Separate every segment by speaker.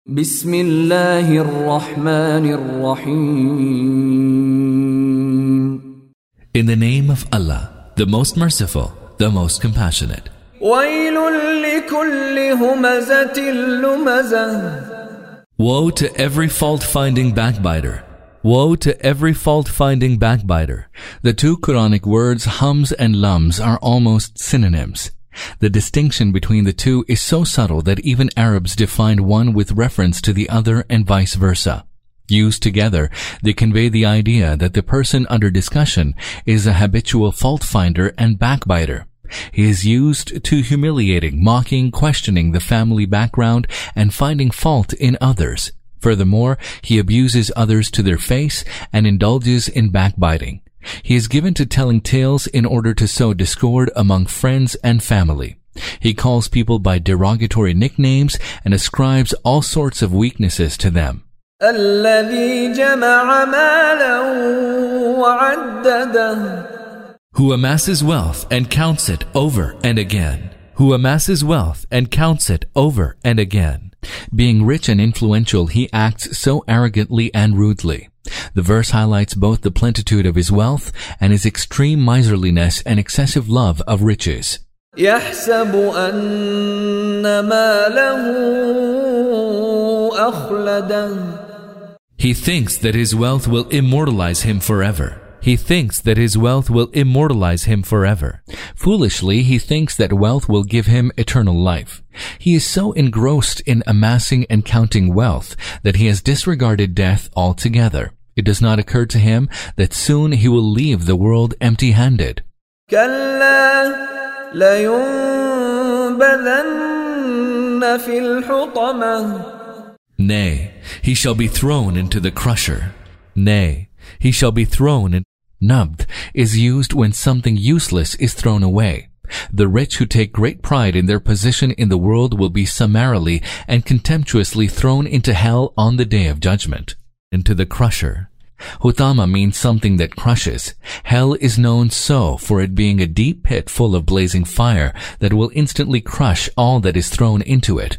Speaker 1: بسم الله الرحمن الرحيم.
Speaker 2: In the name of Allah, the most merciful, the most compassionate.
Speaker 1: ويل لكل همزة لمزة.
Speaker 2: Woe to every fault-finding backbiter. Woe to every fault-finding backbiter. The two Quranic words hums and lums are almost synonyms. The distinction between the two is so subtle that even Arabs define one with reference to the other and vice versa. Used together, they convey the idea that the person under discussion is a habitual fault-finder and backbiter. He is used to humiliating, mocking, questioning the family background, and finding fault in others. Furthermore, he abuses others to their face and indulges in backbiting. He is given to telling tales in order to sow discord among friends and family. He calls people by derogatory nicknames and ascribes all sorts of weaknesses to them.
Speaker 1: الذي جمع مالا وعدده.
Speaker 2: Who amasses wealth and counts it over and again. Who amasses wealth and counts it over and again. Being rich and influential, he acts so arrogantly and rudely. The verse highlights both the plenitude of his wealth and his extreme miserliness and excessive love of riches.
Speaker 1: يحسب أن ماله أخلده.
Speaker 2: He thinks that his wealth will immortalize him forever. He thinks that his wealth will immortalize him forever. Foolishly, he thinks that wealth will give him eternal life. He is so engrossed in amassing and counting wealth that he has disregarded death altogether. It does not occur to him that soon he will leave the world empty-handed.
Speaker 1: كلا لينبذن في الحطمة.
Speaker 2: Nay, he shall be thrown into the crusher. Nay, he shall be thrown in. Nabd is used when something useless is thrown away. The rich who take great pride in their position in the world will be summarily and contemptuously thrown into hell on the day of judgment. Into the crusher. Hutama means something that crushes. Hell is known so for it being a deep pit full of blazing fire that will instantly crush all that is thrown into it.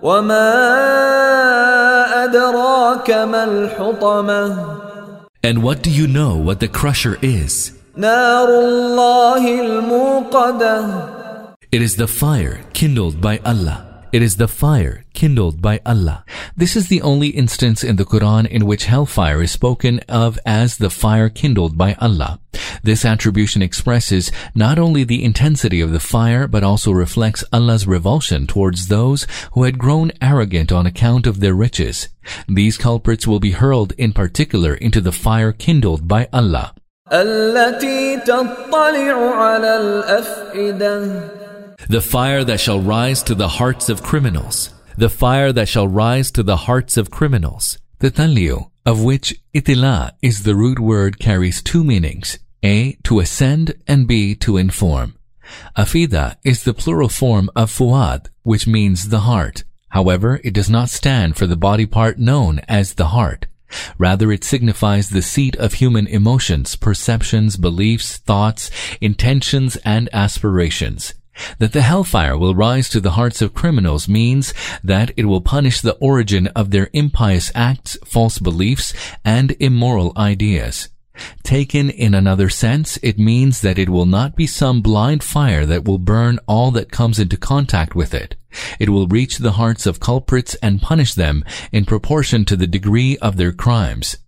Speaker 1: وَمَا أَدْرَاكَ مَا الْحُطَمَةُ.
Speaker 2: And what do you know what the crusher is?
Speaker 1: نار الله الموقدة.
Speaker 2: It is the fire kindled by Allah. It is the fire kindled by Allah. This is the only instance in the Quran in which hellfire is spoken of as the fire kindled by Allah. This attribution expresses not only the intensity of the fire, but also reflects Allah's revulsion towards those who had grown arrogant on account of their riches. These culprits will be hurled in particular into the fire kindled by Allah.
Speaker 1: التي تطلع على الأفئدة.
Speaker 2: The fire that shall rise to the hearts of criminals. The fire that shall rise to the hearts of criminals. The talliu, of which itila is the root word, carries two meanings. A, to ascend, and B, to inform. Afida is the plural form of fuad, which means the heart. However, it does not stand for the body part known as the heart. Rather, it signifies the seat of human emotions, perceptions, beliefs, thoughts, intentions, and aspirations. That the hellfire will rise to the hearts of criminals means that it will punish the origin of their impious acts, false beliefs, and immoral ideas. Taken in another sense, it means that it will not be some blind fire that will burn all that comes into contact with it. It will reach the hearts of culprits and punish them in proportion to the degree of their crimes.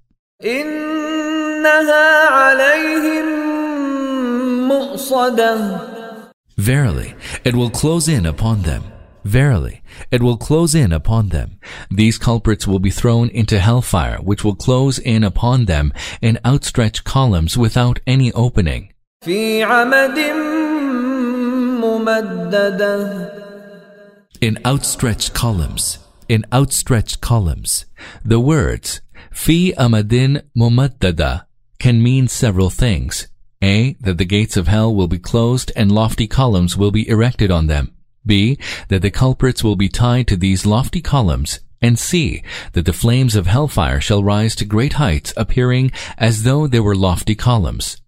Speaker 1: إنها عليهم مؤصدة.
Speaker 2: Verily, it will close in upon them. Verily, it will close in upon them. These culprits will be thrown into hellfire, which will close in upon them in outstretched columns without any opening.
Speaker 1: في عمد ممددة.
Speaker 2: In outstretched columns. In outstretched columns. The words fi amadin mumaddada can mean several things. A, that the gates of hell will be closed and lofty columns will be erected on them. B, that the culprits will be tied to these lofty columns. And C, that the flames of hellfire shall rise to great heights, appearing as though they were lofty columns.